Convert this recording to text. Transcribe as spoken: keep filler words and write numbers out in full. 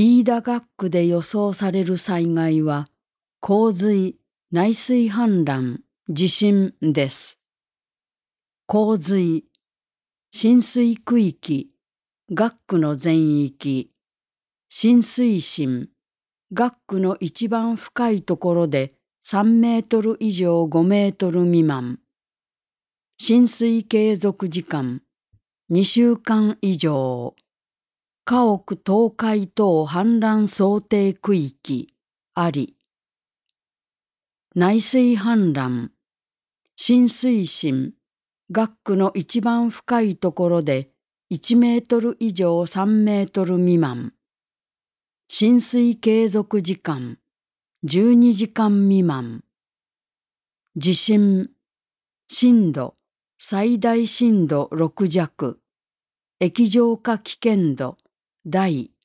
飯田学区で予想される災害は洪水、内水氾濫、地震です。洪水、浸水区域、学区の全域、浸水深、学区の一番深いところでさんメートル以上ごメートル未満、浸水継続時間にしゅうかん以上、家屋倒壊等氾濫想定区域あり、内水氾濫、浸水深、学区の一番深いところでいちメートル以上さんメートル未満、浸水継続時間じゅうにじかん未満、地震、震度、最大震度ろく弱、液状化危険度、大、